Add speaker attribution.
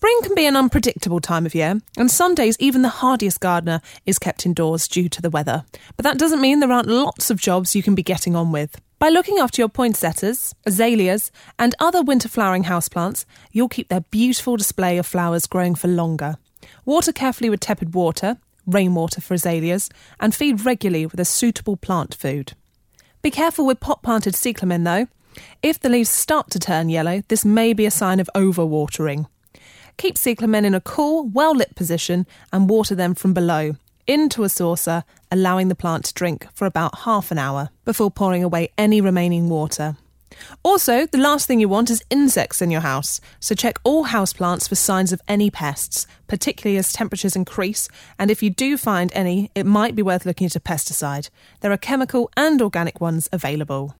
Speaker 1: Spring can be an unpredictable time of year, and some days even the hardiest gardener is kept indoors due to the weather. But that doesn't mean there aren't lots of jobs you can be getting on with. By looking after your poinsettias, azaleas, and other winter flowering houseplants, you'll keep their beautiful display of flowers growing for longer. Water carefully with tepid water, rainwater for azaleas, and feed regularly with a suitable plant food. Be careful with pot-planted cyclamen though. If the leaves start to turn yellow, this may be a sign of overwatering. Keep cyclamen in a cool, well-lit position and water them from below, into a saucer, allowing the plant to drink for about half an hour before pouring away any remaining water. Also, the last thing you want is insects in your house, so check all houseplants for signs of any pests, particularly as temperatures increase, and if you do find any, it might be worth looking at a pesticide. There are chemical and organic ones available.